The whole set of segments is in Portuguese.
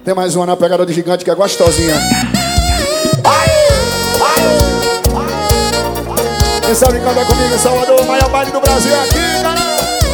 Tem mais uma na pegada do gigante que é gostosinha. Quem sabe cantar comigo em Salvador, o maior baile do Brasil é aqui, cara.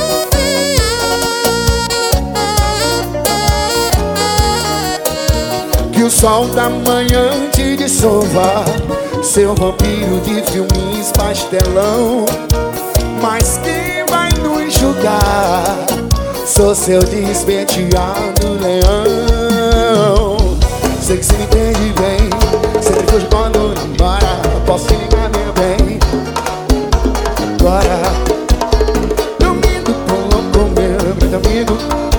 Que o sol da manhã te dissolva, seu vampiro de filmes pastelão. Mas quem vai nos julgar? Sou seu despenteado leão. Sei que se me entende bem, sei que hoje quando ir embora posso te ligar, meu bem. Agora, domingo, tô louco, meu grande amigo.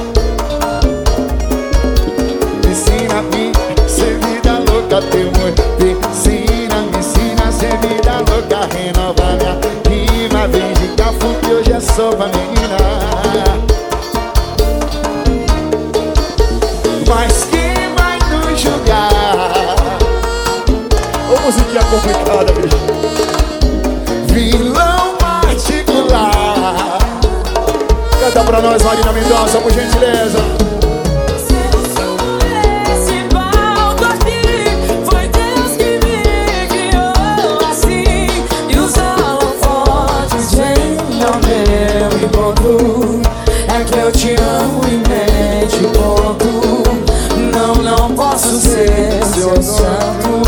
Me ensina a mim, ser vida louca, teu amor. Me ensina a ser vida louca. Renova minha rima, vem de Cafu que hoje é só pra menina. Mas quem vai nos julgar? Ô, musiquinha complicada, bicho. Vilão particular. Canta pra nós, Marina Mendonça, por gentileza. Esse baldo aqui foi Deus que me criou assim. E os holofotes vêm ao meu encontro. É que eu te amo e mente pouco. Não posso ser seu santo.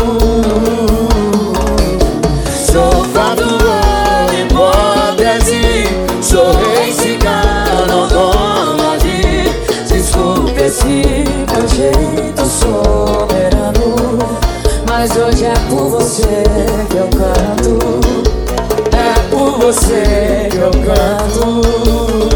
Sou fator de hipótese, sou rei cigano, nômade. Desculpe esse meu jeito soberano, mas hoje é por você que eu canto. É por você que eu canto.